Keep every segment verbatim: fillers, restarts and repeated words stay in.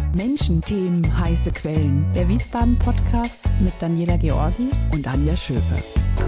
Menschenthemen, heiße Quellen. Der Wiesbaden-Podcast mit Daniela Georgi und Anja Schöpe.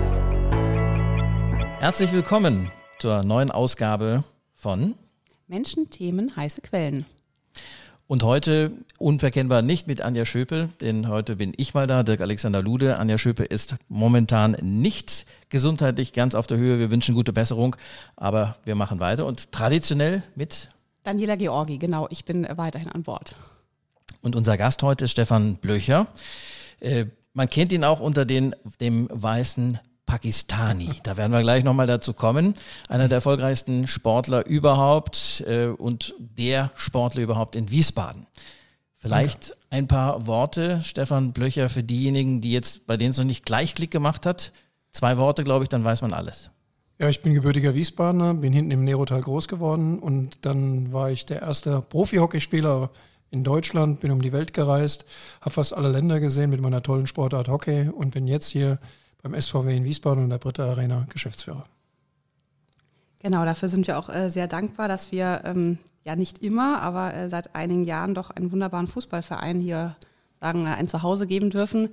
Herzlich willkommen zur neuen Ausgabe von Menschenthemen, heiße Quellen. Und heute unverkennbar nicht mit Anja Schöpe, denn heute bin ich mal da, Dirk Alexander Lude. Anja Schöpe ist momentan nicht gesundheitlich ganz auf der Höhe. Wir wünschen gute Besserung, aber wir machen weiter und traditionell mit Daniela Georgi, genau, ich bin weiterhin an Bord. Und unser Gast heute ist Stefan Blöcher. Äh, man kennt ihn auch unter den, dem weißen Pakistani. Da werden wir gleich nochmal dazu kommen. Einer der erfolgreichsten Sportler überhaupt äh, und der Sportler überhaupt in Wiesbaden. Vielleicht Danke. Ein paar Worte, Stefan Blöcher, für diejenigen, die jetzt, bei denen es noch nicht gleich Klick gemacht hat. Zwei Worte, glaube ich, dann weiß man alles. Ja, ich bin gebürtiger Wiesbadener, bin hinten im Nerotal groß geworden und dann war ich der erste Profi-Hockeyspieler in Deutschland, bin um die Welt gereist, habe fast alle Länder gesehen mit meiner tollen Sportart Hockey und bin jetzt hier beim S V W in Wiesbaden und der Britta Arena Geschäftsführer. Genau, dafür sind wir auch äh, sehr dankbar, dass wir ähm, ja nicht immer, aber äh, seit einigen Jahren doch einen wunderbaren Fußballverein hier sagen, äh, ein Zuhause geben dürfen.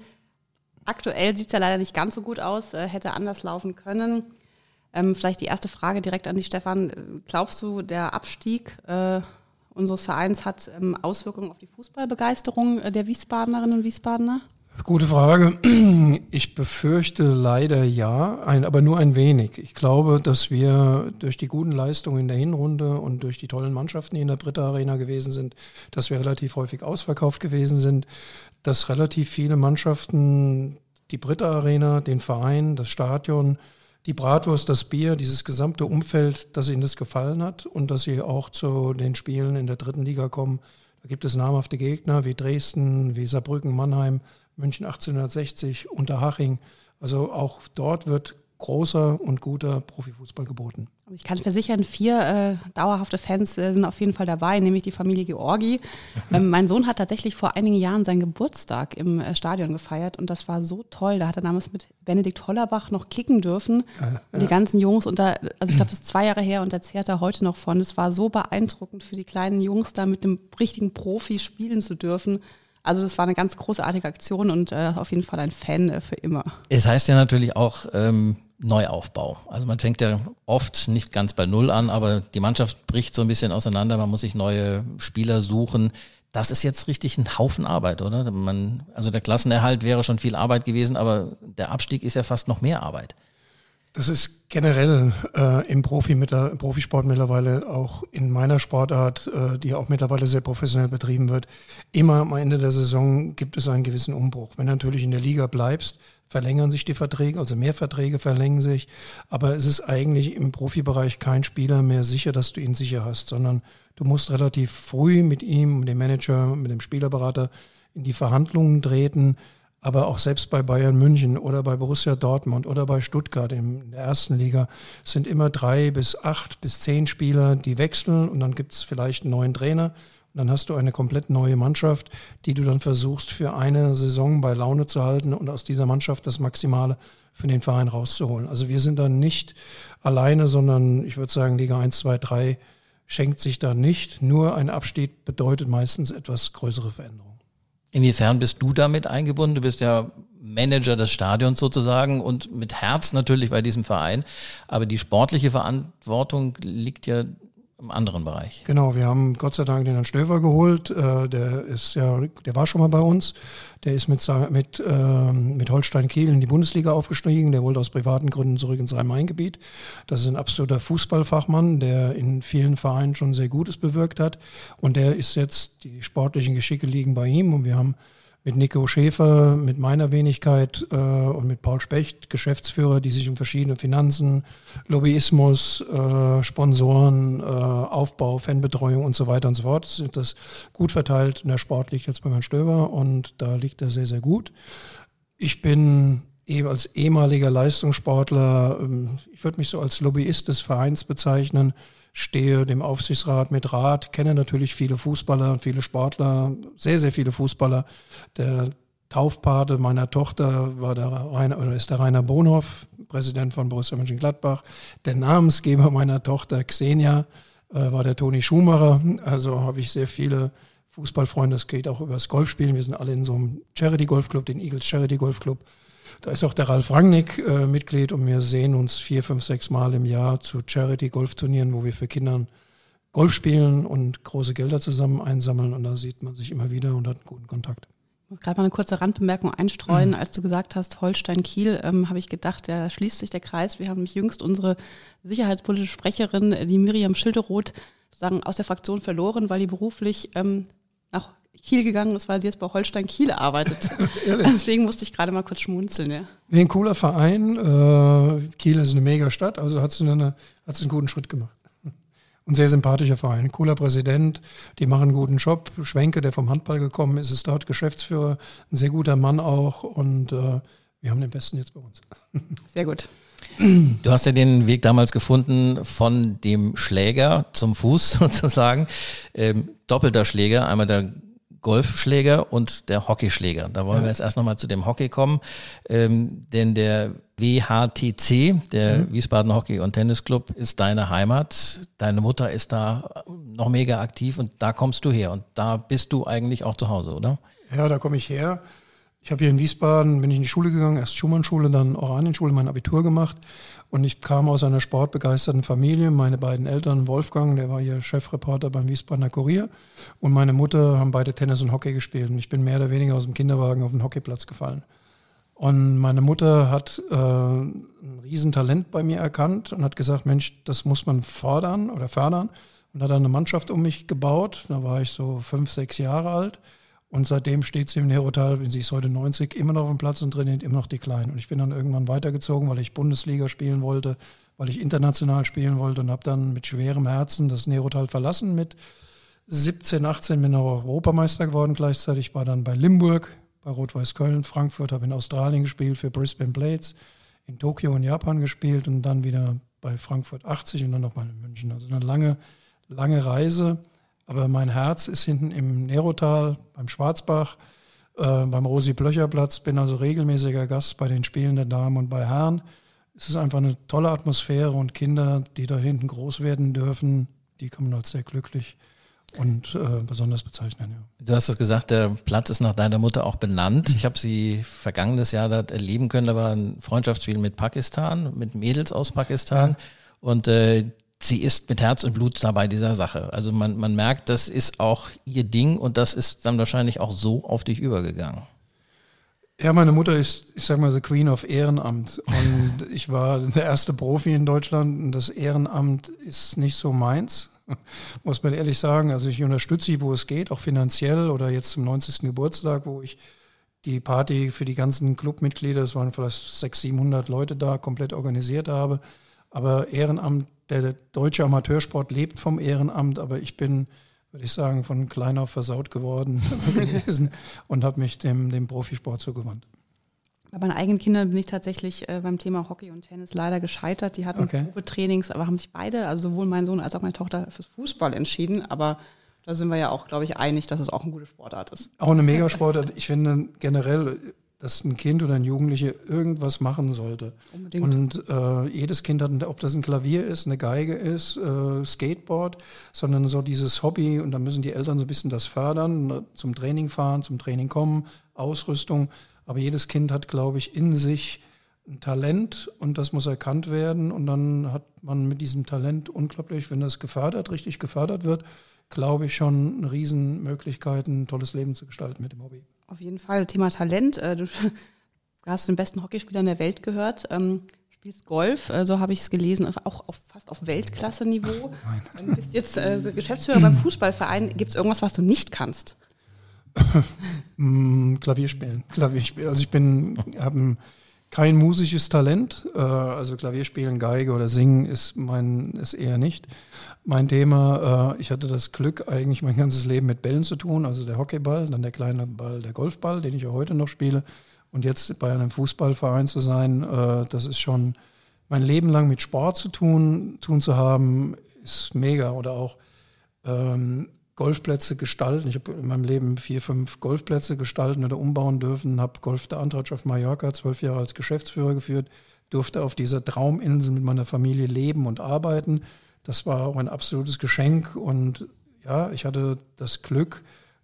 Aktuell sieht es ja leider nicht ganz so gut aus, äh, hätte anders laufen können. Ähm, vielleicht die erste Frage direkt an dich, Stefan. Glaubst du, der Abstieg äh, unseres Vereins hat ähm, Auswirkungen auf die Fußballbegeisterung äh, der Wiesbadenerinnen und Wiesbadener? Gute Frage. Ich befürchte leider ja, ein, aber nur ein wenig. Ich glaube, dass wir durch die guten Leistungen in der Hinrunde und durch die tollen Mannschaften, die in der Britta Arena gewesen sind, dass wir relativ häufig ausverkauft gewesen sind, dass relativ viele Mannschaften die Britta Arena, den Verein, das Stadion, die Bratwurst, das Bier, dieses gesamte Umfeld, dass ihnen das gefallen hat und dass sie auch zu den Spielen in der dritten Liga kommen. Da gibt es namhafte Gegner wie Dresden, wie Saarbrücken, Mannheim, München achtzehnhundertsechzig, Unterhaching. Also auch dort wird großer und guter Profifußball geboten. Ich kann versichern, vier äh, dauerhafte Fans äh, sind auf jeden Fall dabei, nämlich die Familie Georgi. ähm, mein Sohn hat tatsächlich vor einigen Jahren seinen Geburtstag im äh, Stadion gefeiert und das war so toll. Da hat er damals mit Benedikt Hollerbach noch kicken dürfen ja, und die ja. ganzen Jungs, und da, also ich glaube, das ist zwei Jahre her und erzählt er heute noch von. Es war so beeindruckend für die kleinen Jungs, da mit dem richtigen Profi spielen zu dürfen. Also das war eine ganz großartige Aktion und äh, auf jeden Fall ein Fan äh, für immer. Es heißt ja natürlich auch ähm, Neuaufbau. Also man fängt ja oft nicht ganz bei Null an, aber die Mannschaft bricht so ein bisschen auseinander, man muss sich neue Spieler suchen. Das ist jetzt richtig ein Haufen Arbeit, oder? Man, also der Klassenerhalt wäre schon viel Arbeit gewesen, aber der Abstieg ist ja fast noch mehr Arbeit. Das ist generell äh, im, Profi im Profisport mittlerweile, auch in meiner Sportart, äh, die auch mittlerweile sehr professionell betrieben wird. Immer am Ende der Saison gibt es einen gewissen Umbruch. Wenn du natürlich in der Liga bleibst, verlängern sich die Verträge, also mehr Verträge verlängern sich. Aber es ist eigentlich im Profibereich kein Spieler mehr sicher, dass du ihn sicher hast, sondern du musst relativ früh mit ihm, mit dem Manager, mit dem Spielerberater in die Verhandlungen treten. Aber auch selbst bei Bayern München oder bei Borussia Dortmund oder bei Stuttgart in der ersten Liga sind immer drei bis acht bis zehn Spieler, die wechseln und dann gibt es vielleicht einen neuen Trainer und dann hast du eine komplett neue Mannschaft, die du dann versuchst für eine Saison bei Laune zu halten und aus dieser Mannschaft das Maximale für den Verein rauszuholen. Also wir sind dann nicht alleine, sondern ich würde sagen Liga eins, zwei, drei schenkt sich da nicht. Nur ein Abstieg bedeutet meistens etwas größere Veränderungen. Inwiefern bist du damit eingebunden? Du bist ja Manager des Stadions sozusagen und mit Herz natürlich bei diesem Verein. Aber die sportliche Verantwortung liegt ja im anderen Bereich. Genau, wir haben Gott sei Dank den Herrn Stöver geholt. Der ist ja, der war schon mal bei uns. Der ist mit, mit, mit Holstein Kiel in die Bundesliga aufgestiegen. Der wollte aus privaten Gründen zurück ins Rhein-Main-Gebiet. Das ist ein absoluter Fußballfachmann, der in vielen Vereinen schon sehr Gutes bewirkt hat. Und der ist jetzt, die sportlichen Geschicke liegen bei ihm. Und wir haben mit Nico Schäfer, mit meiner Wenigkeit äh, und mit Paul Specht, Geschäftsführer, die sich um verschiedene Finanzen, Lobbyismus, äh, Sponsoren, äh, Aufbau, Fanbetreuung und so weiter und so fort. Das ist das gut verteilt. Und der Sport liegt jetzt bei Herrn Stöver und da liegt er sehr, sehr gut. Ich bin eben als ehemaliger Leistungssportler, ich würde mich so als Lobbyist des Vereins bezeichnen, stehe dem Aufsichtsrat mit Rat, kenne natürlich viele Fußballer, viele Sportler, sehr, sehr viele Fußballer. Der Taufpate meiner Tochter war der Rainer, oder ist der Rainer Bonhoff, Präsident von Borussia Mönchengladbach. Der Namensgeber meiner Tochter Xenia äh, war der Toni Schumacher. Also habe ich sehr viele Fußballfreunde, das geht auch über das Golfspielen. Wir sind alle in so einem Charity-Golfclub, den Eagles Charity-Golfclub. Da ist auch der Ralf Rangnick äh, Mitglied und wir sehen uns vier, fünf, sechs Mal im Jahr zu Charity-Golfturnieren, wo wir für Kinder Golf spielen und große Gelder zusammen einsammeln und da sieht man sich immer wieder und hat einen guten Kontakt. Ich muss gerade mal eine kurze Randbemerkung einstreuen. Als du gesagt hast, Holstein-Kiel, ähm, habe ich gedacht, da schließt sich der Kreis. Wir haben nämlich jüngst unsere sicherheitspolitische Sprecherin, die Miriam Schilderoth, sozusagen aus der Fraktion verloren, weil die beruflich ähm, nach Kiel gegangen ist, weil sie jetzt bei Holstein-Kiel arbeitet. Deswegen musste ich gerade mal kurz schmunzeln. Ja. Nee, ein cooler Verein. Äh, Kiel ist eine mega Stadt, also hat sie, eine, hat sie einen guten Schritt gemacht. Ein sehr sympathischer Verein, ein cooler Präsident, die machen einen guten Job. Schwenke, der vom Handball gekommen ist, ist dort Geschäftsführer, ein sehr guter Mann auch und äh, wir haben den Besten jetzt bei uns. Sehr gut. Du hast ja den Weg damals gefunden von dem Schläger zum Fuß sozusagen. Ähm, doppelter Schläger, einmal der Golfschläger und der Hockeyschläger. Da wollen ja. wir jetzt erst nochmal zu dem Hockey kommen, ähm, denn der W H T C, der mhm. Wiesbaden Hockey- und Tennisclub, ist deine Heimat. Deine Mutter ist da noch mega aktiv und da kommst du her und da bist du eigentlich auch zu Hause, oder? Ja, da komme ich her. Ich habe hier in Wiesbaden, bin ich in die Schule gegangen, erst Schumann-Schule, dann Oranienschule, mein Abitur gemacht und ich kam aus einer sportbegeisterten Familie. Meine beiden Eltern, Wolfgang, der war hier Chefreporter beim Wiesbadener Kurier und meine Mutter haben beide Tennis und Hockey gespielt und ich bin mehr oder weniger aus dem Kinderwagen auf den Hockeyplatz gefallen. Und meine Mutter hat äh, ein Riesentalent bei mir erkannt und hat gesagt, Mensch, das muss man fordern oder fördern und hat dann eine Mannschaft um mich gebaut. Da war ich so fünf, sechs Jahre alt. Und seitdem steht sie im Nerotal, sie ist heute neunzig, immer noch auf dem Platz und trainiert immer noch die Kleinen. Und ich bin dann irgendwann weitergezogen, weil ich Bundesliga spielen wollte, weil ich international spielen wollte und habe dann mit schwerem Herzen das Nerotal verlassen. Mit siebzehn, achtzehn bin ich auch Europameister geworden gleichzeitig, war dann bei Limburg, bei Rot-Weiß Köln, Frankfurt, habe in Australien gespielt für Brisbane Blades, in Tokio und Japan gespielt und dann wieder bei Frankfurt achtzig und dann nochmal in München. Also eine lange, lange Reise. Aber mein Herz ist hinten im Nerotal, beim Schwarzbach, äh, beim Rosi-Blöcher-Platz. Bin also regelmäßiger Gast bei den Spielen der Damen und bei Herren. Es ist einfach eine tolle Atmosphäre und Kinder, die da hinten groß werden dürfen, die kommen als sehr glücklich und äh, besonders bezeichnen. Ja. Du hast es gesagt, der Platz ist nach deiner Mutter auch benannt. Ich habe sie vergangenes Jahr dort erleben können. Da war ein Freundschaftsspiel mit Pakistan, mit Mädels aus Pakistan. Ja. Und äh, sie ist mit Herz und Blut dabei dieser Sache. Also man, man merkt, das ist auch ihr Ding und das ist dann wahrscheinlich auch so auf dich übergegangen. Ja, meine Mutter ist, ich sag mal, the Queen of Ehrenamt. Und ich war der erste Profi in Deutschland und das Ehrenamt ist nicht so meins, muss man ehrlich sagen. Also ich unterstütze sie, wo es geht, auch finanziell oder jetzt zum neunzigsten Geburtstag, wo ich die Party für die ganzen Clubmitglieder, es waren vielleicht sechshundert, siebenhundert Leute da, komplett organisiert habe. Aber Ehrenamt, der deutsche Amateursport lebt vom Ehrenamt, aber ich bin, würde ich sagen, von klein auf versaut geworden gewesen und habe mich dem, dem Profisport zugewandt. Bei meinen eigenen Kindern bin ich tatsächlich äh, beim Thema Hockey und Tennis leider gescheitert. Die hatten okay. Probetrainings, aber haben sich beide, also sowohl mein Sohn als auch meine Tochter, fürs Fußball entschieden. Aber da sind wir ja auch, glaube ich, einig, dass es auch eine gute Sportart ist. Auch eine Megasportart. Ich finde generell, dass ein Kind oder ein Jugendlicher irgendwas machen sollte. Unbedingt. Und äh, jedes Kind hat, ob das ein Klavier ist, eine Geige ist, äh, Skateboard, sondern so dieses Hobby und da müssen die Eltern so ein bisschen das fördern, zum Training fahren, zum Training kommen, Ausrüstung. Aber jedes Kind hat, glaube ich, in sich ein Talent und das muss erkannt werden und dann hat man mit diesem Talent unglaublich, wenn das gefördert, richtig gefördert wird, glaube ich schon riesen Möglichkeiten, ein tolles Leben zu gestalten mit dem Hobby. Auf jeden Fall, Thema Talent. Du hast den besten Hockeyspieler der Welt gehört, ähm, spielst Golf, äh, so habe ich es gelesen, auch auf, fast auf Weltklasse-Niveau. Du bist jetzt äh, Geschäftsführer beim Fußballverein. Gibt es irgendwas, was du nicht kannst? Klavier spielen. Klavier spielen. Also ich bin, habe kein musisches Talent, äh, also Klavier spielen, Geige oder Singen ist mein ist eher nicht mein Thema. Äh, ich hatte das Glück, eigentlich mein ganzes Leben mit Bällen zu tun, also der Hockeyball, dann der kleine Ball, der Golfball, den ich auch heute noch spiele und jetzt bei einem Fußballverein zu sein, äh, das ist schon mein Leben lang mit Sport zu tun, tun zu haben, ist mega. Oder auch ähm, Golfplätze gestalten. Ich habe in meinem Leben vier, fünf Golfplätze gestalten oder umbauen dürfen, habe Golf der Antrag auf Mallorca zwölf Jahre als Geschäftsführer geführt, durfte auf dieser Trauminsel mit meiner Familie leben und arbeiten. Das war auch ein absolutes Geschenk und ja, ich hatte das Glück,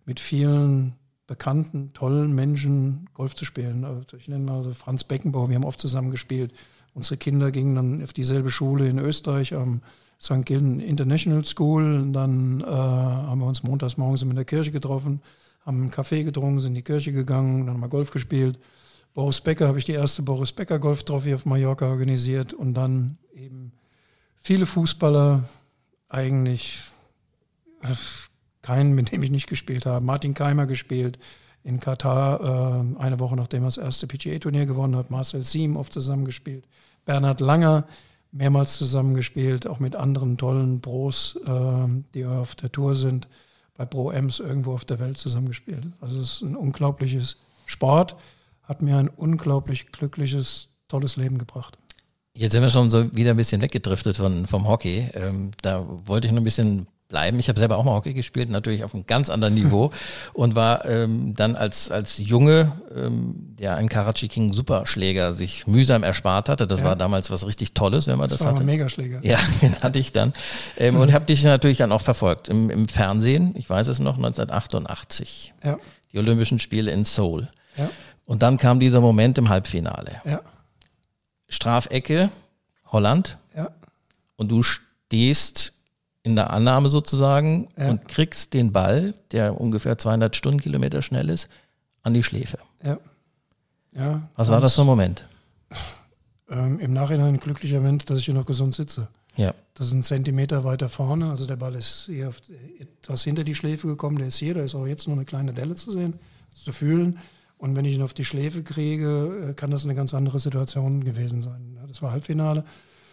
mit vielen bekannten, tollen Menschen Golf zu spielen. Also ich nenne mal also Franz Beckenbauer, wir haben oft zusammen gespielt. Unsere Kinder gingen dann auf dieselbe Schule in Österreich am Sankt Gilden International School. Und dann äh, haben wir uns montags morgens in der Kirche getroffen, haben einen Kaffee getrunken, sind in die Kirche gegangen, dann haben wir Golf gespielt. Boris Becker habe ich die erste Boris Becker Golf Trophy auf Mallorca organisiert und dann eben viele Fußballer, eigentlich äh, keinen, mit dem ich nicht gespielt habe. Martin Keimer gespielt in Katar, äh, eine Woche nachdem er das erste P G A-Turnier gewonnen hat. Marcel Siem oft zusammengespielt. Bernhard Langer mehrmals zusammengespielt, auch mit anderen tollen Pros, äh, die auf der Tour sind, bei Pro-Ams irgendwo auf der Welt zusammengespielt. Also es ist ein unglaubliches Sport, hat mir ein unglaublich glückliches, tolles Leben gebracht. Jetzt sind wir schon so wieder ein bisschen weggedriftet von, vom Hockey. Ähm, da wollte ich noch ein bisschen bleiben. Ich habe selber auch mal Hockey gespielt, natürlich auf einem ganz anderen Niveau und war ähm, dann als als Junge, ähm, der einen Karachi King Superschläger sich mühsam erspart hatte. Das ja. war damals was richtig Tolles, wenn man das, das war hatte. Ein Megaschläger. Ja, den hatte ich dann. Ähm, und habe dich natürlich dann auch verfolgt im, im Fernsehen. Ich weiß es noch, neunzehnhundertachtundachtzig. Ja. Die Olympischen Spiele in Seoul. Ja. Und dann kam dieser Moment im Halbfinale. Ja. Strafecke, Holland. Ja. Und du stehst in der Annahme sozusagen ja. und kriegst den Ball, der ungefähr zweihundert Stundenkilometer schnell ist, an die Schläfe. Ja. Ja, was war das für ein Moment? Ähm, Im Nachhinein ein glücklicher Moment, dass ich hier noch gesund sitze. Ja. Das ist ein Zentimeter weiter vorne, also der Ball ist hier auf, etwas hinter die Schläfe gekommen, der ist hier, da ist auch jetzt nur eine kleine Delle zu sehen, zu fühlen. Und wenn ich ihn auf die Schläfe kriege, kann das eine ganz andere Situation gewesen sein. Das war Halbfinale.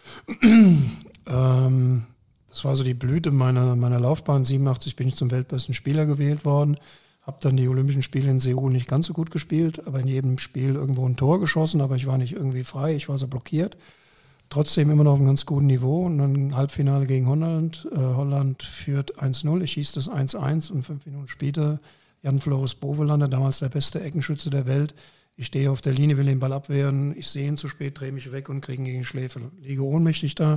ähm, Das war so die Blüte meiner, meiner Laufbahn. siebenundachtzig bin ich zum weltbesten Spieler gewählt worden. Habe dann die Olympischen Spiele in Seoul nicht ganz so gut gespielt, aber in jedem Spiel irgendwo ein Tor geschossen. Aber ich war nicht irgendwie frei, ich war so blockiert. Trotzdem immer noch auf einem ganz guten Niveau. Und dann Halbfinale gegen Holland. Äh, Holland führt eins null, ich schieße das eins eins und fünf Minuten später Jan Floris Bovelander, damals der beste Eckenschütze der Welt. Ich stehe auf der Linie, will den Ball abwehren. Ich sehe ihn zu spät, drehe mich weg und kriege ihn gegen die Schläfe. Liege ohnmächtig da.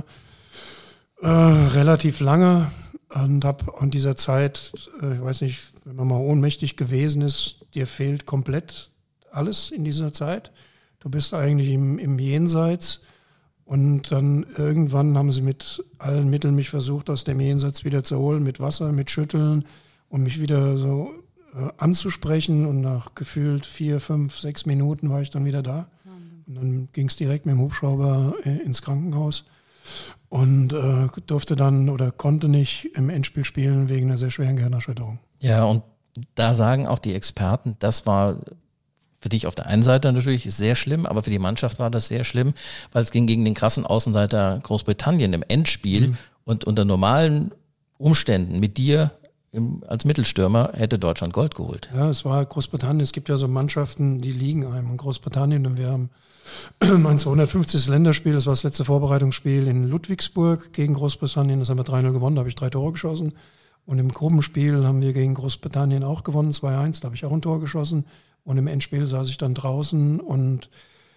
Äh, relativ lange und habe in dieser Zeit, äh, ich weiß nicht, wenn man mal ohnmächtig gewesen ist, dir fehlt komplett alles in dieser Zeit. Du bist eigentlich im, im Jenseits und dann irgendwann haben sie mit allen Mitteln mich versucht, aus dem Jenseits wieder zu holen, mit Wasser, mit Schütteln und mich wieder so äh, anzusprechen und nach gefühlt vier, fünf, sechs Minuten war ich dann wieder da. Und dann ging es direkt mit dem Hubschrauber äh, ins Krankenhaus. Und äh, durfte dann oder konnte nicht im Endspiel spielen wegen einer sehr schweren Gehirnerschütterung. Ja, und da sagen auch die Experten, das war für dich auf der einen Seite natürlich sehr schlimm, aber für die Mannschaft war das sehr schlimm, weil es ging gegen den krassen Außenseiter Großbritannien im Endspiel mhm. und unter normalen Umständen mit dir im, als Mittelstürmer hätte Deutschland Gold geholt. Ja, es war Großbritannien. Es gibt ja so Mannschaften, die liegen einem in Großbritannien und wir haben mein zweihundertfünfzigstes Länderspiel, das war das letzte Vorbereitungsspiel in Ludwigsburg gegen Großbritannien, das haben wir drei null gewonnen, da habe ich drei Tore geschossen. Und im Gruppenspiel haben wir gegen Großbritannien auch gewonnen, zwei eins, da habe ich auch ein Tor geschossen. Und im Endspiel saß ich dann draußen und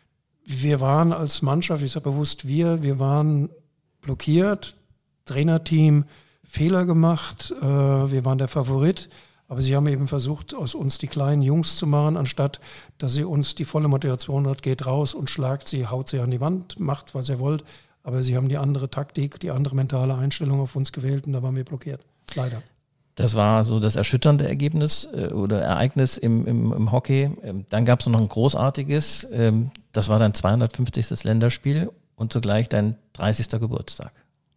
wir waren als Mannschaft, ich sage bewusst wir, wir waren blockiert, Trainerteam, Fehler gemacht, äh, wir waren der Favorit. Aber sie haben eben versucht, aus uns die kleinen Jungs zu machen, anstatt dass sie uns die volle Motivation hat, geht raus und schlagt sie, haut sie an die Wand, macht, was ihr wollt. Aber sie haben die andere Taktik, die andere mentale Einstellung auf uns gewählt und da waren wir blockiert. Leider. Das war so das erschütternde Ergebnis äh, oder Ereignis im, im, im Hockey. Ähm, dann gab es noch ein großartiges, ähm, das war dein zweihundertfünfzigstes Länderspiel und zugleich dein dreißigster Geburtstag.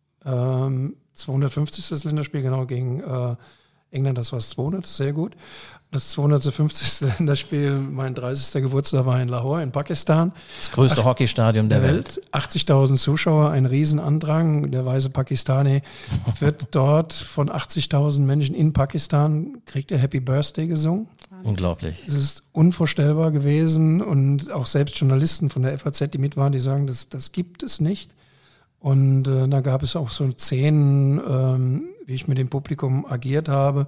Ähm, zweihundertfünfzigstes Länderspiel, genau, gegen äh, England, das war das zweihundert, sehr gut. Das zweihundertfünfzigste Länderspiel, mein dreißigster Geburtstag war in Lahore in Pakistan. Das größte Ach, Hockeystadion der, der Welt. Welt. achtzigtausend Zuschauer, ein Riesenandrang. Der weiße Pakistani wird dort von achtzigtausend Menschen in Pakistan, kriegt er Happy Birthday gesungen. Unglaublich. Es ist unvorstellbar gewesen und auch selbst Journalisten von der F A Z, die mit waren, die sagen, das, das gibt es nicht. Und äh, da gab es auch so Szenen, ähm, wie ich mit dem Publikum agiert habe.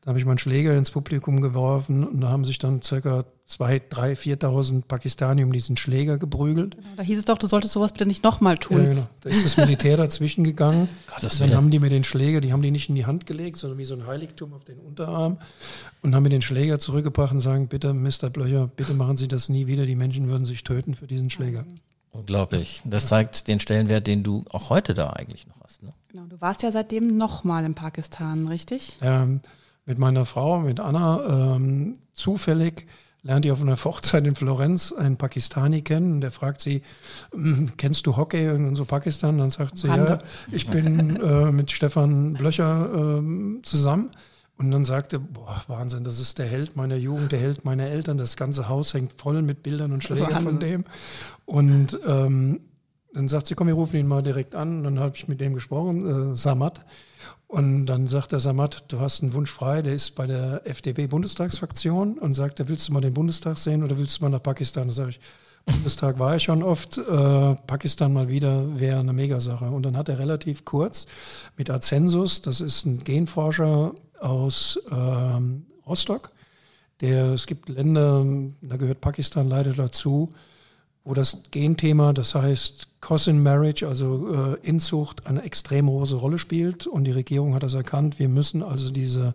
Da habe ich meinen Schläger ins Publikum geworfen und da haben sich dann circa zweitausend, dreitausend, viertausend Pakistani um diesen Schläger geprügelt. Genau, da hieß es doch, du solltest sowas bitte nicht nochmal tun. Ja, genau. Da ist das Militär dazwischen gegangen. Gott, das dann wieder. haben die mir den Schläger, die haben die nicht in die Hand gelegt, sondern wie so ein Heiligtum auf den Unterarm und haben mir den Schläger zurückgebracht und sagen, bitte, Mister Blöcher, bitte machen Sie das nie wieder. Die Menschen würden sich töten für diesen Schläger. Unglaublich. Das zeigt den Stellenwert, den du auch heute da eigentlich noch hast. Ne? Genau, du warst ja seitdem nochmal in Pakistan, richtig? Ähm, mit meiner Frau, mit Anna, ähm, zufällig lernt ihr auf einer Hochzeit in Florenz einen Pakistani kennen. Der fragt sie, kennst du Hockey in so Pakistan? Dann sagt sie, ja, ich bin äh, mit Stefan Blöcher äh, zusammen. Und dann sagte, boah, Wahnsinn, das ist der Held meiner Jugend, der Held meiner Eltern. Das ganze Haus hängt voll mit Bildern und Schlägern von dem. Und ähm, dann sagt sie, komm, wir rufen ihn mal direkt an. Und dann habe ich mit dem gesprochen, äh, Samad. Und dann sagt der Samad, du hast einen Wunsch frei, der ist bei der F D P-Bundestagsfraktion und sagt, willst du mal den Bundestag sehen oder willst du mal nach Pakistan? Da sage ich, Bundestag war ich schon oft, äh, Pakistan mal wieder wäre eine Megasache. Und dann hat er relativ kurz mit Azensus, das ist ein Genforscher aus ähm, Rostock, der, es gibt Länder, da gehört Pakistan leider dazu, wo das Genthema, das heißt Cousin Marriage, also äh, Inzucht, eine extrem große Rolle spielt. Und die Regierung hat das erkannt. Wir müssen also diese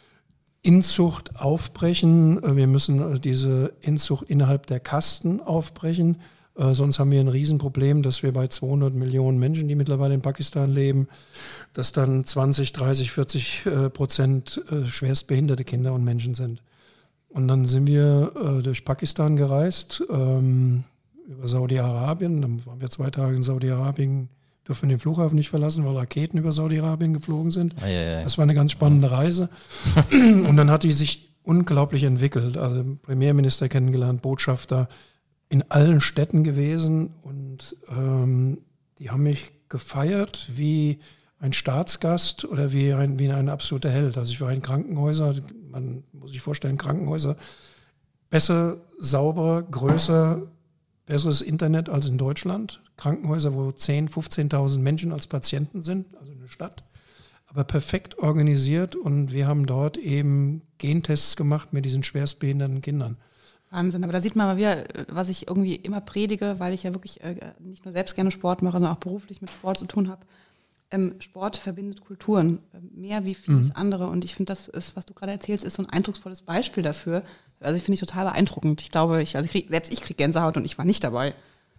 Inzucht aufbrechen. Wir müssen diese Inzucht innerhalb der Kasten aufbrechen. Äh, sonst haben wir ein Riesenproblem, dass wir bei zweihundert Millionen Menschen, die mittlerweile in Pakistan leben, dass dann zwanzig, dreißig, vierzig äh, Prozent äh, schwerstbehinderte Kinder und Menschen sind. Und dann sind wir äh, durch Pakistan gereist, ähm, über Saudi-Arabien. Dann waren wir zwei Tage in Saudi-Arabien, dürfen den Flughafen nicht verlassen, weil Raketen über Saudi-Arabien geflogen sind. Ah, ja, ja. Das war eine ganz spannende Reise. Und dann hat die sich unglaublich entwickelt. Also Premierminister kennengelernt, Botschafter in allen Städten gewesen. Und ähm, die haben mich gefeiert wie ein Staatsgast oder wie ein, wie ein absoluter Held. Also ich war in Krankenhäusern, man muss sich vorstellen, Krankenhäuser, besser, sauberer, größer, besseres Internet als in Deutschland. Krankenhäuser, wo zehntausend, fünfzehntausend Menschen als Patienten sind, also eine Stadt. Aber perfekt organisiert und wir haben dort eben Gentests gemacht mit diesen schwerstbehinderten Kindern. Wahnsinn, aber da sieht man mal wieder, was ich irgendwie immer predige, weil ich ja wirklich äh, nicht nur selbst gerne Sport mache, sondern auch beruflich mit Sport zu tun habe. Ähm, Sport verbindet Kulturen, äh, mehr wie vieles mhm. andere. Und ich finde, das ist, was du gerade erzählst, ist so ein eindrucksvolles Beispiel dafür. Also ich finde ich total beeindruckend. Ich glaube, ich, also ich krieg, selbst ich kriege Gänsehaut und ich war nicht dabei.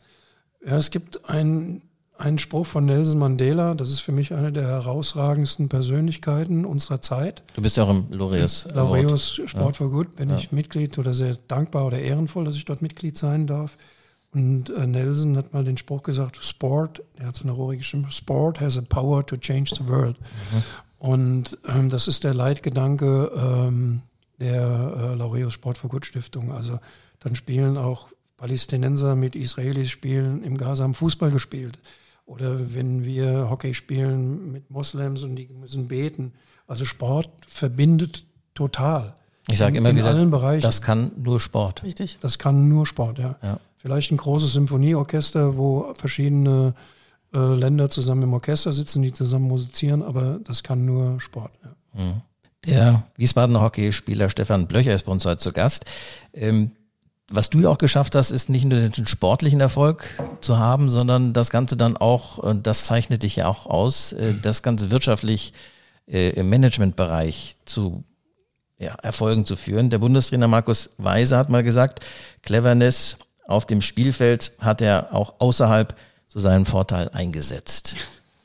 Ja, es gibt einen, einen Spruch von Nelson Mandela, das ist für mich eine der herausragendsten Persönlichkeiten unserer Zeit. Du bist ja auch im Laureus. Laureus Sport for Good bin ja. ich Mitglied oder sehr dankbar oder ehrenvoll, dass ich dort Mitglied sein darf. Und äh, Nelson hat mal den Spruch gesagt, Sport, er hat so eine ruhige Stimme, Sport has a power to change the world. Mhm. Und ähm, das ist der Leitgedanke ähm, der äh, Laureus Sport for Good Stiftung. Also dann spielen auch Palästinenser mit Israelis spielen, im Gaza haben Fußball gespielt. Oder wenn wir Hockey spielen mit Moslems und die müssen beten. Also Sport verbindet total. Ich sage immer in wieder, allen Bereichen. Das kann nur Sport. Richtig. Das kann nur Sport, ja. ja. Vielleicht ein großes Symphonieorchester, wo verschiedene äh, Länder zusammen im Orchester sitzen, die zusammen musizieren, aber das kann nur Sport. Ja. Mhm. Der Wiesbadener Hockeyspieler Stefan Blöcher ist bei uns heute zu Gast. Ähm, was du ja auch geschafft hast, ist nicht nur den sportlichen Erfolg zu haben, sondern das Ganze dann auch, und das zeichnet dich ja auch aus, äh, das Ganze wirtschaftlich äh, im Managementbereich zu ja, Erfolgen zu führen. Der Bundestrainer Markus Weiser hat mal gesagt, Cleverness auf dem Spielfeld hat er auch außerhalb zu seinem Vorteil eingesetzt.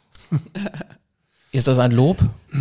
Ist das ein Lob?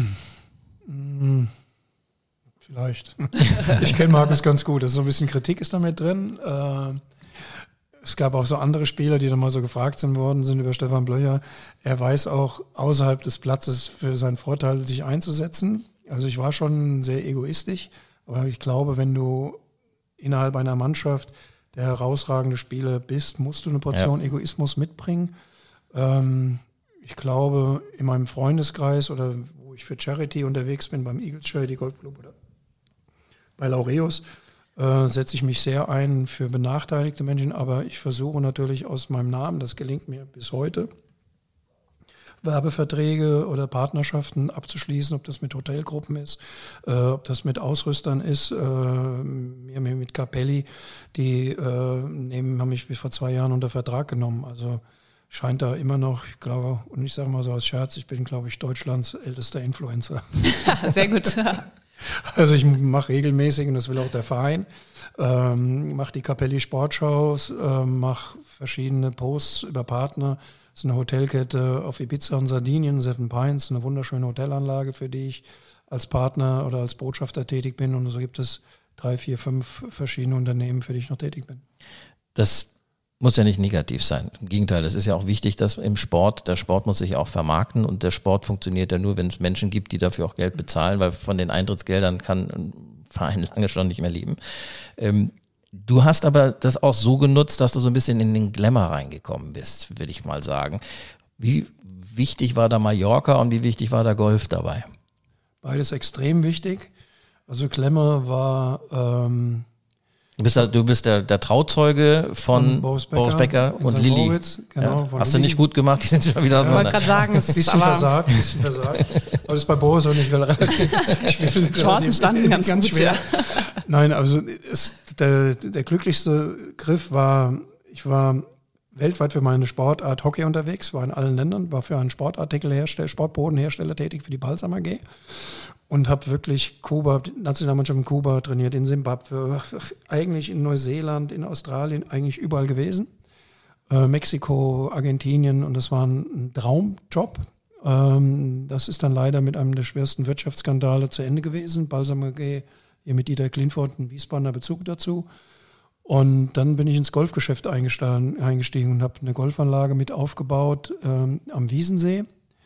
Vielleicht. Ich kenne Markus ganz gut. Das ist so ein bisschen Kritik ist damit drin. Es gab auch so andere Spieler, die dann mal so gefragt sind worden sind über Stefan Blöcher. Er weiß auch außerhalb des Platzes für seinen Vorteil sich einzusetzen. Also ich war schon sehr egoistisch, aber ich glaube, wenn du innerhalb einer Mannschaft der herausragende Spieler bist, musst du eine Portion ja. Egoismus mitbringen. Ähm, ich glaube, in meinem Freundeskreis oder wo ich für Charity unterwegs bin, beim Eagles Charity Golf Club oder bei Laureus, äh, setze ich mich sehr ein für benachteiligte Menschen, aber ich versuche natürlich aus meinem Namen, das gelingt mir bis heute, Werbeverträge oder Partnerschaften abzuschließen, ob das mit Hotelgruppen ist, äh, ob das mit Ausrüstern ist. Äh, wir mit Capelli, die äh, nehmen, haben mich vor zwei Jahren unter Vertrag genommen. Also scheint da immer noch, ich glaube, und ich sage mal so aus Scherz, ich bin, glaube ich, Deutschlands ältester Influencer. Sehr gut. Also ich mache regelmäßig, und das will auch der Verein, ähm, mache die Capelli Sportshows, ähm, mache verschiedene Posts über Partner. Das ist eine Hotelkette auf Ibiza und Sardinien, Seven Pines, eine wunderschöne Hotelanlage, für die ich als Partner oder als Botschafter tätig bin. Und so gibt es drei, vier, fünf verschiedene Unternehmen, für die ich noch tätig bin. Das muss ja nicht negativ sein. Im Gegenteil, es ist ja auch wichtig, dass im Sport, der Sport muss sich auch vermarkten und der Sport funktioniert ja nur, wenn es Menschen gibt, die dafür auch Geld bezahlen, weil von den Eintrittsgeldern kann ein Verein lange schon nicht mehr leben. Ähm, du hast aber das auch so genutzt, dass du so ein bisschen in den Glamour reingekommen bist, würde ich mal sagen. Wie wichtig war da Mallorca und wie wichtig war da Golf dabei? Beides extrem wichtig. Also Glamour war... Ähm Du bist, da, du bist der, der Trauzeuge von, von Boris Becker, Boris Becker und Lilly. Moritz, genau, ja. Hast Lilly. Du nicht gut gemacht, die sind schon wieder Ich wollte gerade sagen, es ist bisschen versagt, bisschen versagt. Aber das ist bei Boris auch nicht relativ. Chancen standen ganz, ganz gut, schwer. Ja. Nein, also es, der, der glücklichste Griff war, ich war weltweit für meine Sportart Hockey unterwegs, war in allen Ländern, war für einen Sportartikelhersteller, Sportbodenhersteller tätig, für die Balsam A G. Und habe wirklich Kuba, Nationalmannschaft in Kuba trainiert, in Simbabwe, eigentlich in Neuseeland, in Australien, eigentlich überall gewesen. Äh, Mexiko, Argentinien, und das war ein Traumjob. Ähm, das ist dann leider mit einem der schwersten Wirtschaftsskandale zu Ende gewesen. Balsam A G, hier mit Dieter Klinfort, ein Wiesbadener Bezug dazu. Und dann bin ich ins Golfgeschäft eingestiegen und habe eine Golfanlage mit aufgebaut ähm, am Wiesensee.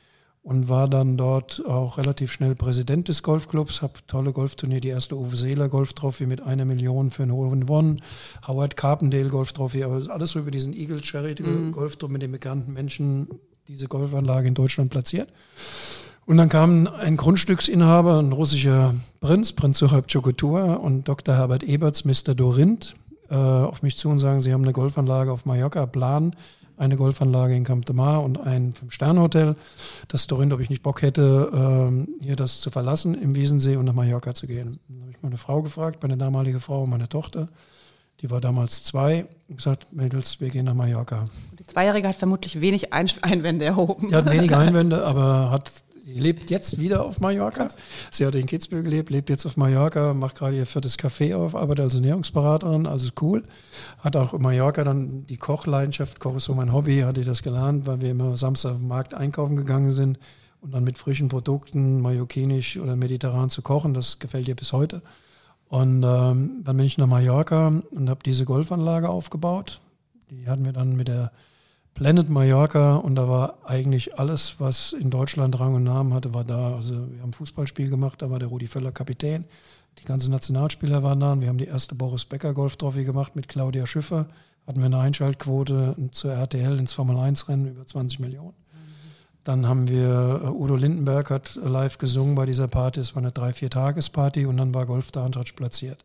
Und war dann dort auch relativ schnell Präsident des Golfclubs, habe tolle Golfturnier, die erste Uwe Seeler Golf-Trophy mit einer Million für ein Hole-in-One, Howard Carpendale Golf-Trophy, aber alles so über diesen Eagle Charity mhm. Golf-Club mit den bekannten Menschen, diese Golfanlage in Deutschland platziert. Und dann kam ein Grundstücksinhaber, ein russischer Prinz, Prinz Suhaib Chokutur und Doktor Herbert Eberts, Mister Dorint, äh, auf mich zu und sagen, sie haben eine Golfanlage auf Mallorca, Plan, eine Golfanlage in Camp de Mar und ein Fünf-Sterne-Hotel. Das Dorint, ob ich nicht Bock hätte, ähm, hier das zu verlassen im Wiesensee und nach Mallorca zu gehen. Dann habe ich meine Frau gefragt, meine damalige Frau und meine Tochter. Die war damals zwei. Und gesagt, Mädels, wir gehen nach Mallorca. Die Zweijährige hat vermutlich wenig Einwände erhoben. Die hat wenig Einwände, aber hat... Sie lebt jetzt wieder auf Mallorca. Sie hat in Kitzbühel gelebt, lebt jetzt auf Mallorca, macht gerade ihr viertes Café auf, arbeitet als Ernährungsberaterin, also cool. Hat auch in Mallorca dann die Kochleidenschaft, Koch ist so mein Hobby, hatte ich das gelernt, weil wir immer Samstag auf dem Markt einkaufen gegangen sind und dann mit frischen Produkten mallorquinisch oder mediterran zu kochen, das gefällt ihr bis heute. Und ähm, dann bin ich nach Mallorca und habe diese Golfanlage aufgebaut. Die hatten wir dann mit der Planet Mallorca und da war eigentlich alles, was in Deutschland Rang und Namen hatte, war da. Also wir haben ein Fußballspiel gemacht, da war der Rudi Völler Kapitän. Die ganzen Nationalspieler waren da und wir haben die erste Boris Becker Golf-Trophy gemacht mit Claudia Schiffer. Hatten wir eine Einschaltquote zur R T L ins Formel eins Rennen über zwanzig Millionen. Dann haben wir, uh, Udo Lindenberg hat live gesungen bei dieser Party, es war eine drei-, vier-Tages-Party und dann war Golf der Antratsch platziert.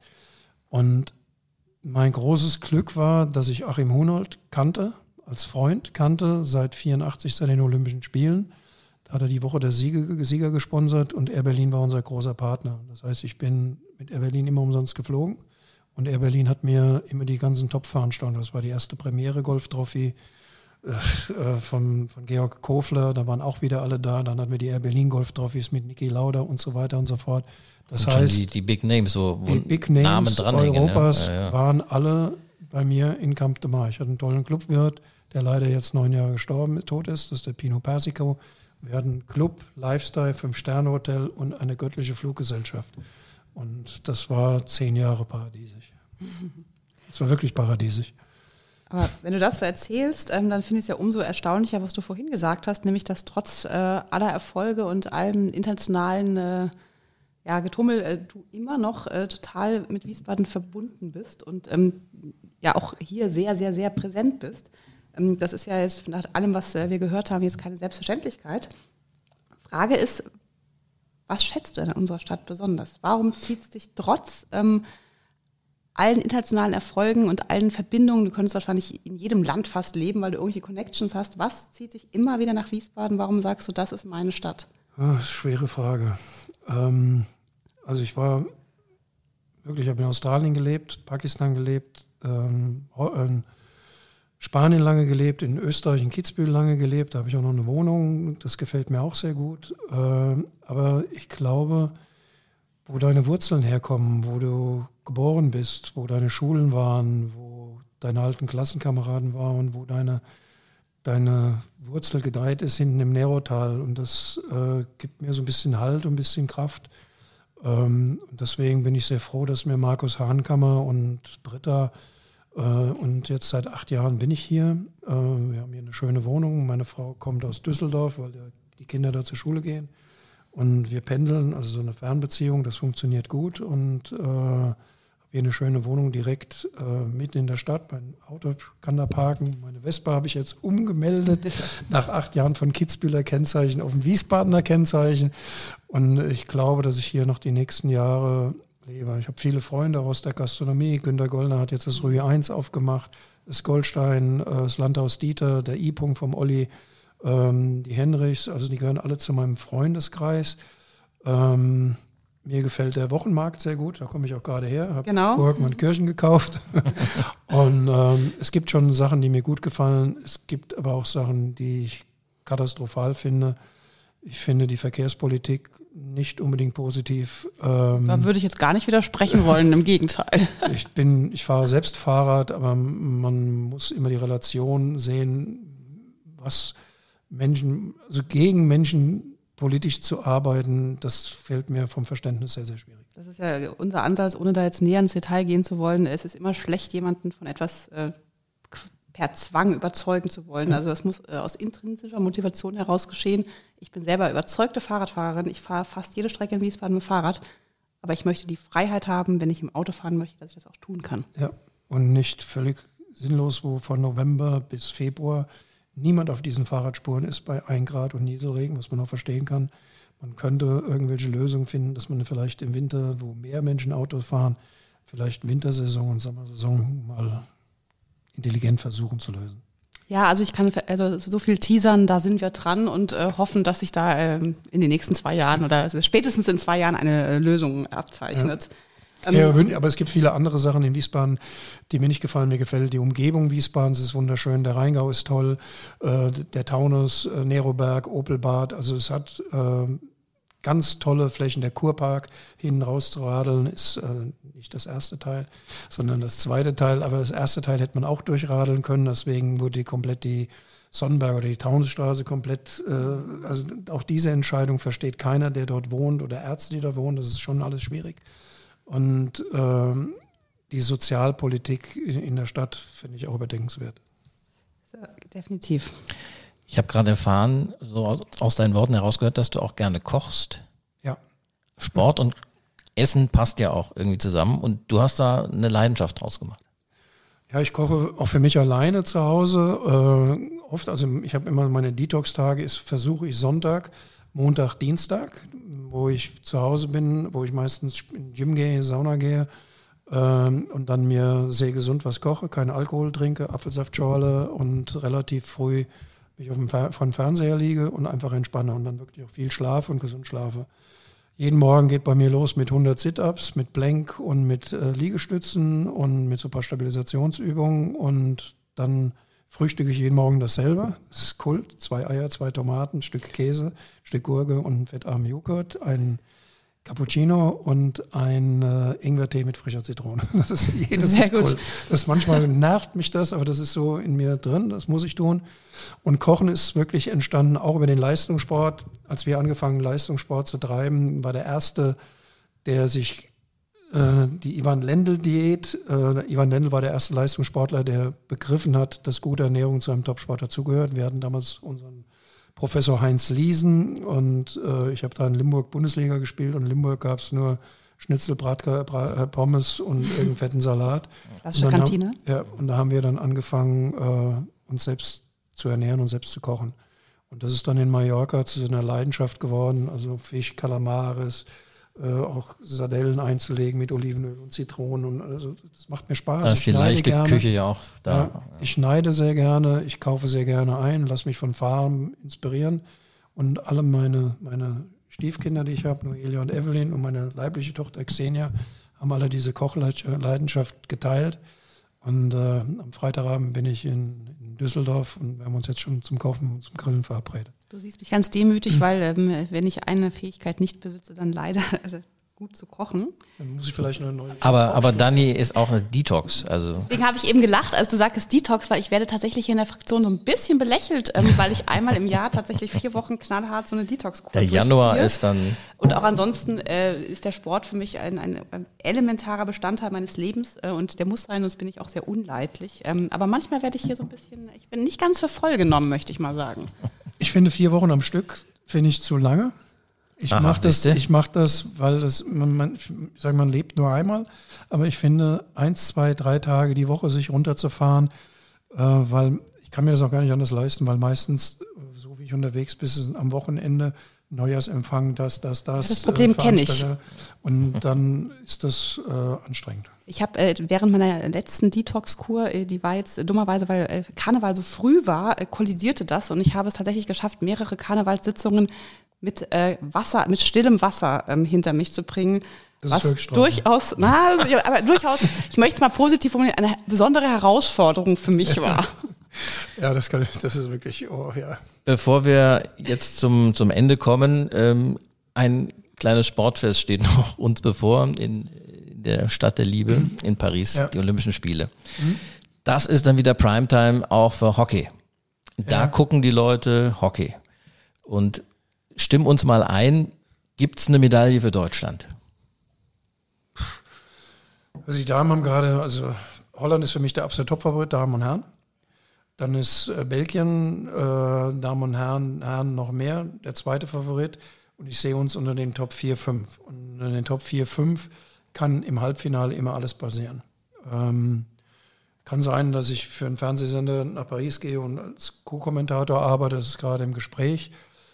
Und mein großes Glück war, dass ich Achim Hunold kannte, als Freund kannte, seit vierundachtzig, seit den Olympischen Spielen. Da hat er die Woche der Sieger, Sieger gesponsert und Air Berlin war unser großer Partner. Das heißt, ich bin mit Air Berlin immer umsonst geflogen und Air Berlin hat mir immer die ganzen Top-Veranstaltungen, das war die erste Premiere Golf-Trophy äh, von, von Georg Kofler, da waren auch wieder alle da. Dann hatten wir die Air Berlin Golf-Trophys mit Niki Lauda und so weiter und so fort. Das, das heißt, die, die Big Names, wo, wo die Big Names Namen dran Europas hängen, ja. Ja, ja. waren alle bei mir in Camp de Mar. Ich hatte einen tollen Clubwirt, der leider jetzt neun Jahre gestorben, tot ist. Das ist der Pino Persico. Wir hatten Club, Lifestyle, Fünf-Sterne-Hotel und eine göttliche Fluggesellschaft. Und das war zehn Jahre paradiesisch. Das war wirklich paradiesisch. Aber wenn du das so erzählst, ähm, dann finde ich es ja umso erstaunlicher, was du vorhin gesagt hast, nämlich, dass trotz äh, aller Erfolge und allem internationalen äh, ja, Getummel äh, du immer noch äh, total mit Wiesbaden verbunden bist und ähm, ja auch hier sehr, sehr, sehr präsent bist. Das ist ja jetzt nach allem, was wir gehört haben, jetzt keine Selbstverständlichkeit. Frage ist, was schätzt du in unserer Stadt besonders? Warum zieht es dich trotz ähm, allen internationalen Erfolgen und allen Verbindungen, du könntest wahrscheinlich in jedem Land fast leben, weil du irgendwelche Connections hast. Was zieht dich immer wieder nach Wiesbaden? Warum sagst du, das ist meine Stadt? Ah, schwere Frage. Ähm, also ich war wirklich, ich habe in Australien gelebt, Pakistan gelebt, ähm, in Spanien lange gelebt, in Österreich, in Kitzbühel lange gelebt. Da habe ich auch noch eine Wohnung. Das gefällt mir auch sehr gut. Ähm, aber ich glaube, wo deine Wurzeln herkommen, wo du geboren bist, wo deine Schulen waren, wo deine alten Klassenkameraden waren, wo deine, deine Wurzel gedeiht ist hinten im Nerotal. Und das äh, gibt mir so ein bisschen Halt und ein bisschen Kraft. Ähm, und deswegen bin ich sehr froh, dass mir Markus Hahnkammer und Britta äh, und jetzt seit acht Jahren bin ich hier. Äh, wir haben hier eine schöne Wohnung. Meine Frau kommt aus Düsseldorf, weil der, die Kinder da zur Schule gehen. Und wir pendeln, also so eine Fernbeziehung, das funktioniert gut. Und äh, habe hier eine schöne Wohnung direkt äh, mitten in der Stadt. Mein Auto kann da parken. Meine Vespa habe ich jetzt umgemeldet nach acht Jahren von Kitzbüheler Kennzeichen auf ein Wiesbadener Kennzeichen. Und ich glaube, dass ich hier noch die nächsten Jahre lebe. Ich habe viele Freunde aus der Gastronomie. Günter Gollner hat jetzt das Rühi eins aufgemacht, das Goldstein, äh, das Landhaus Dieter, der I-Punkt vom Olli. Die Henrichs, also die gehören alle zu meinem Freundeskreis. Ähm, mir gefällt der Wochenmarkt sehr gut, da komme ich auch gerade her, habe genau. Gurken und Kirschen gekauft. Und ähm, es gibt schon Sachen, die mir gut gefallen. Es gibt aber auch Sachen, die ich katastrophal finde. Ich finde die Verkehrspolitik nicht unbedingt positiv. Ähm, da würde ich jetzt gar nicht widersprechen wollen, im Gegenteil. Ich bin, ich fahre selbst Fahrrad, aber man muss immer die Relation sehen, was Menschen, also gegen Menschen politisch zu arbeiten, das fällt mir vom Verständnis sehr, sehr schwierig. Das ist ja unser Ansatz, ohne da jetzt näher ins Detail gehen zu wollen. Es ist immer schlecht, jemanden von etwas äh, per Zwang überzeugen zu wollen. Also das muss äh, aus intrinsischer Motivation heraus geschehen. Ich bin selber überzeugte Fahrradfahrerin. Ich fahre fast jede Strecke in Wiesbaden mit Fahrrad. Aber ich möchte die Freiheit haben, wenn ich im Auto fahren möchte, dass ich das auch tun kann. Ja, und nicht völlig sinnlos, wo von November bis Februar niemand auf diesen Fahrradspuren ist bei ein Grad und Nieselregen, was man auch verstehen kann. Man könnte irgendwelche Lösungen finden, dass man vielleicht im Winter, wo mehr Menschen Auto fahren, vielleicht Wintersaison und Sommersaison mal intelligent versuchen zu lösen. Ja, also ich kann also so viel teasern, da sind wir dran und äh, hoffen, dass sich da äh, in den nächsten zwei Jahren oder also spätestens in zwei Jahren eine äh, Lösung abzeichnet. Ja. Ja, aber es gibt viele andere Sachen in Wiesbaden, die mir nicht gefallen. Mir gefällt die Umgebung Wiesbadens, ist wunderschön. Der Rheingau ist toll, äh, der Taunus, äh, Neroberg, Opelbad. Also es hat äh, ganz tolle Flächen. Der Kurpark hinten raus zu radeln ist äh, nicht das erste Teil, sondern das zweite Teil. Aber das erste Teil hätte man auch durchradeln können. Deswegen wurde die komplett die Sonnenberg oder die Taunusstraße komplett, äh, also auch diese Entscheidung versteht keiner, der dort wohnt oder Ärzte, die dort wohnen. Das ist schon alles schwierig. Und ähm, die Sozialpolitik in, in der Stadt finde ich auch überdenkenswert. Definitiv. Ich habe gerade erfahren, so aus, aus deinen Worten herausgehört, dass du auch gerne kochst. Ja. Sport und Essen passt ja auch irgendwie zusammen und du hast da eine Leidenschaft draus gemacht. Ja, ich koche auch für mich alleine zu Hause. Äh, oft, also ich habe immer meine Detox-Tage, ist versuche ich Sonntag, Montag, Dienstag, wo ich zu Hause bin, wo ich meistens in den Gym gehe, Sauna gehe ähm, und dann mir sehr gesund was koche, keinen Alkohol trinke, Apfelsaftschorle und relativ früh mich auf dem Fer- vor dem Fernseher liege und einfach entspanne und dann wirklich auch viel schlafe und gesund schlafe. Jeden Morgen geht bei mir los mit hundert Sit-Ups, mit Plank und mit äh, Liegestützen und mit so ein paar Stabilisationsübungen und dann frühstücke ich jeden Morgen dasselbe. Das ist Kult. Zwei Eier, zwei Tomaten, ein Stück Käse, ein Stück Gurke und einen fettarmen Joghurt, ein Cappuccino und ein äh, Ingwertee mit frischer Zitrone. Das ist jedes Sehr ist gut. Kult. Das manchmal nervt mich das, aber das ist so in mir drin. Das muss ich tun. Und Kochen ist wirklich entstanden, auch über den Leistungssport. Als wir angefangen, Leistungssport zu treiben, war der erste, der sich die Ivan Lendl-Diät. Äh, Ivan Lendl war der erste Leistungssportler, der begriffen hat, dass gute Ernährung zu einem Topsport dazugehört. Wir hatten damals unseren Professor Heinz Liesen und äh, ich habe da in Limburg Bundesliga gespielt und in Limburg gab es nur Schnitzel, Bratka, Bra- Pommes und irgendeinen fetten Salat. Klassische Kantine. Haben, ja, und da haben wir dann angefangen, äh, uns selbst zu ernähren und selbst zu kochen. Und das ist dann in Mallorca zu so einer Leidenschaft geworden, also Fisch, Kalamares, äh, auch Sardellen einzulegen mit Olivenöl und Zitronen. Und also, das macht mir Spaß. Da ist die leichte gerne. Küche ja auch da. Ja, ich schneide sehr gerne, ich kaufe sehr gerne ein, lasse mich von Farben inspirieren. Und alle meine, meine Stiefkinder, die ich habe, Noelia und Evelyn und meine leibliche Tochter Xenia, haben alle diese Kochleidenschaft geteilt. Und äh, am Freitagabend bin ich in, in Düsseldorf und wir haben uns jetzt schon zum Kochen und zum Grillen verabredet. Du siehst mich ganz demütig, weil ähm, wenn ich eine Fähigkeit nicht besitze, dann leider also gut zu kochen. Dann muss ich vielleicht noch eine neue. Aber, aber Dani ist auch eine Detox. Also. Deswegen habe ich eben gelacht, als du sagtest Detox, weil ich werde tatsächlich hier in der Fraktion so ein bisschen belächelt, ähm, weil ich einmal im Jahr tatsächlich vier Wochen knallhart so eine Detox-Kur Der Januar durchziehe. ist dann... Und auch ansonsten äh, ist der Sport für mich ein, ein, ein elementarer Bestandteil meines Lebens äh, und der muss sein, sonst bin ich auch sehr unleidlich. Ähm, aber manchmal werde ich hier so ein bisschen, ich bin nicht ganz für voll genommen, möchte ich mal sagen. Ich finde vier Wochen am Stück, finde ich zu lange. Ich mache das, ich mach das, weil das, man, man, ich sage, man lebt nur einmal, aber ich finde, eins, zwei, drei Tage die Woche sich runterzufahren, äh, weil ich kann mir das auch gar nicht anders leisten, weil meistens, so wie ich unterwegs bin, ist am Wochenende Neujahrsempfang, das, das, das. Ja, das Problem äh, kenne ich. Und dann ist das äh, anstrengend. Ich habe äh, während meiner letzten Detox-Kur, äh, die war jetzt äh, dummerweise, weil äh, Karneval so früh war, äh, kollidierte das und ich habe es tatsächlich geschafft, mehrere Karnevalssitzungen mit äh, Wasser, mit stillem Wasser ähm, hinter mich zu bringen. Das was ist durchaus, na, also, ja, aber durchaus, ich möchte es mal positiv formulieren, eine besondere Herausforderung für mich war. Ja, das kann ich, das ist wirklich, oh ja. Bevor wir jetzt zum, zum Ende kommen, ähm, ein kleines Sportfest steht noch uns bevor in, in der Stadt der Liebe mhm. in Paris, ja. Die Olympischen Spiele. Mhm. Das ist dann wieder Primetime auch für Hockey. Da ja. gucken die Leute Hockey. Und stimm uns mal ein, gibt es eine Medaille für Deutschland? Also die Damen haben gerade, also Holland ist für mich der absolute Topfavorit, Damen und Herren. Dann ist äh, Belgien, äh, Damen und Herren, Herren noch mehr, der zweite Favorit. Und ich sehe uns unter den Top vier, fünf. Und unter den Top vier, fünf kann im Halbfinale immer alles passieren. Ähm, kann sein, dass ich für einen Fernsehsender nach Paris gehe und als Co-Kommentator arbeite, das ist gerade im Gespräch.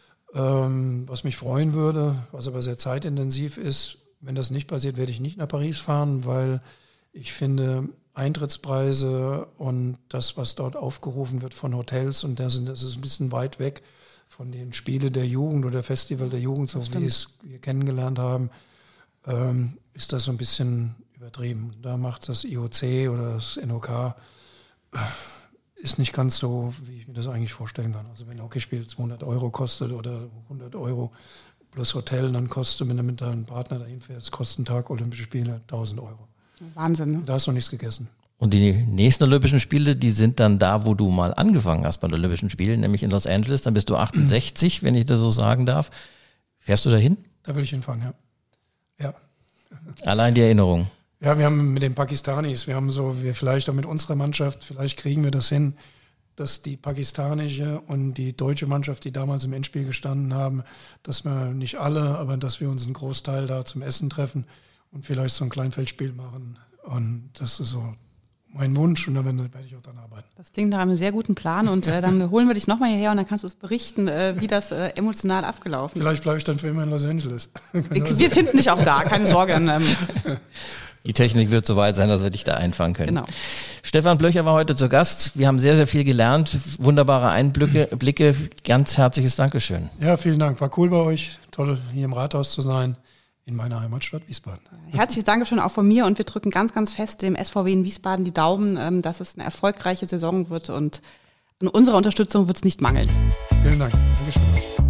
Ähm, was mich freuen würde, was aber sehr zeitintensiv ist, wenn das nicht passiert, werde ich nicht nach Paris fahren, weil ich finde, Eintrittspreise und das, was dort aufgerufen wird von Hotels, und das, das ist ein bisschen weit weg von den Spielen der Jugend oder Festival der Jugend, so wie es wir kennengelernt haben, ähm, ist das so ein bisschen übertrieben. Da macht das I O C oder das N O K äh, ist nicht ganz so, wie ich mir das eigentlich vorstellen kann. Also wenn ein Hockeyspiel zweihundert Euro kostet oder hundert Euro plus Hotel, dann kostet, wenn du mit deinem Partner dahin fährst, kostet ein Tag Olympische Spiele tausend Euro. Wahnsinn, ne? Da hast du noch nichts gegessen. Und die nächsten Olympischen Spiele, die sind dann da, wo du mal angefangen hast bei den Olympischen Spielen, nämlich in Los Angeles. Dann bist du achtundsechzig, wenn ich das so sagen darf. Fährst du da hin? Da will ich hinfahren, ja. Ja. Allein die Erinnerung. Ja, wir haben mit den Pakistanis, wir haben so, wir vielleicht auch mit unserer Mannschaft, vielleicht kriegen wir das hin, dass die pakistanische und die deutsche Mannschaft, die damals im Endspiel gestanden haben, dass wir nicht alle, aber dass wir uns einen Großteil da zum Essen treffen und vielleicht so ein Kleinfeldspiel machen. Und das ist so mein Wunsch und da werde ich auch dann arbeiten. Das klingt nach einem sehr guten Plan und äh, dann holen wir dich nochmal hierher und dann kannst du uns berichten, äh, wie das äh, emotional abgelaufen ist. Vielleicht bleibe ich dann für immer in Los Angeles. Wir, wir finden dich auch da, keine Sorge. Dann, ähm, Die Technik wird so weit sein, dass wir dich da einfangen können. Genau. Stefan Blöcher war heute zu Gast. Wir haben sehr, sehr viel gelernt. Wunderbare Einblicke. Blicke. Ganz herzliches Dankeschön. Ja, vielen Dank. War cool bei euch. Toll, hier im Rathaus zu sein. In meiner Heimatstadt Wiesbaden. Herzliches Dankeschön auch von mir und wir drücken ganz, ganz fest dem S V W in Wiesbaden die Daumen, dass es eine erfolgreiche Saison wird und an unserer Unterstützung wird es nicht mangeln. Vielen Dank. Dankeschön.